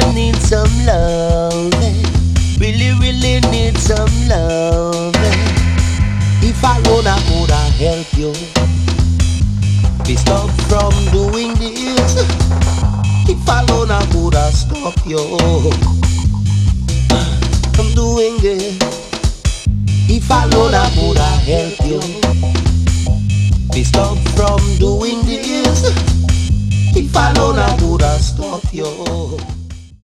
need some love. Really need some love. If alone I coulda help you, be stop from doing this. If alone I coulda stop you from doing this. If alone I coulda help you, be stop from doing this. If alone I coulda stop you.